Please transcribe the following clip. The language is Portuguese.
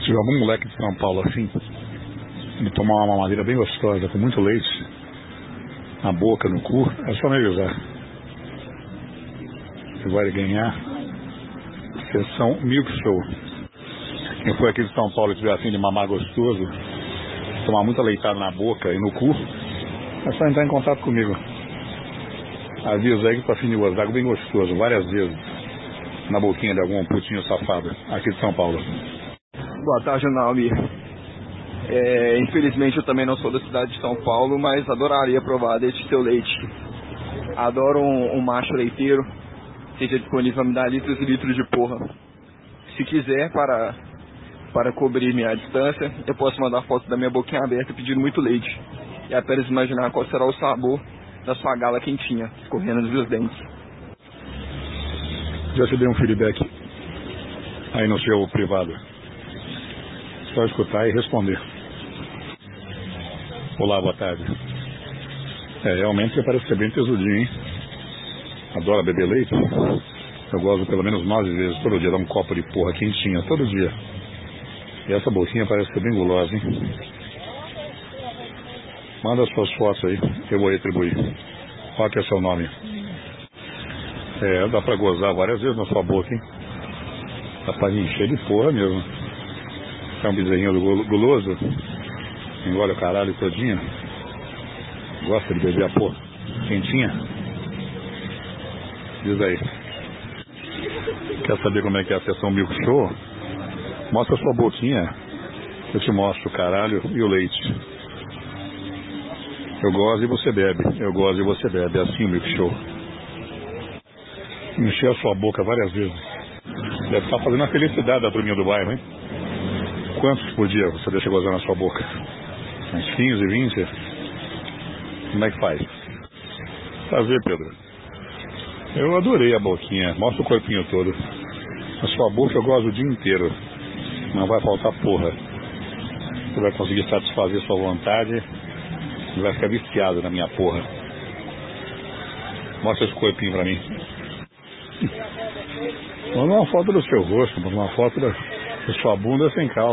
tiver algum moleque de São Paulo assim, ele tomar uma mamadeira bem gostosa, com muito leite, na boca, no cu, é só me avisar. Você vai ganhar sessão Milk Show. Quem for aqui de São Paulo e tiver assim de mamar gostoso, tomar muita leitada na boca e no cu, é só entrar em contato comigo. Avisa aí que tá afim de gozar bem gostoso, várias vezes, na boquinha de algum putinho safado, aqui de São Paulo. Boa tarde, Naomi. Infelizmente eu também não sou da cidade de São Paulo, mas adoraria provar deste seu leite. Adoro um macho leiteiro, seja disponível a me dar litros e litros de porra. Se quiser, para cobrir minha distância, eu posso mandar foto da minha boquinha aberta pedindo muito leite. E apenas imaginar qual será o sabor da sua gala quentinha, escorrendo nos meus dentes. Já te dei um feedback aí no seu privado. Só escutar e responder. Olá, boa tarde. Realmente você parece ser bem tesudinho, hein? Adora beber leite? Eu gosto pelo menos 9 vezes todo dia, dar um copo de porra quentinha, todo dia. E essa boquinha parece ser bem gulosa, hein? Manda as suas fotos aí, que eu vou retribuir. Qual que é seu nome? Dá pra gozar várias vezes na sua boca, hein? Dá pra encher de porra mesmo. É um bezerrinho guloso? Engole o caralho todinho? Gosta de beber a porra quentinha? Diz aí. Quer saber como é que é a sessão Milk Show? Mostra a sua boquinha, eu te mostro o caralho e o leite. Eu gosto e você bebe, eu gosto e você bebe, é assim o Milk Show. Encher a sua boca várias vezes. Deve estar fazendo a felicidade da turminha do bairro, hein? Quantos por dia você deixa gozar na sua boca? Uns 15, 20? Como é que faz? Prazer, Pedro. Eu adorei a boquinha, mostra o corpinho todo. A sua boca eu gosto o dia inteiro. Não vai faltar porra. Você vai conseguir satisfazer sua vontade e vai ficar viciado na minha porra. Mostra esse corpinho pra mim. Manda uma foto do seu rosto, manda uma foto da sua bunda sem calça.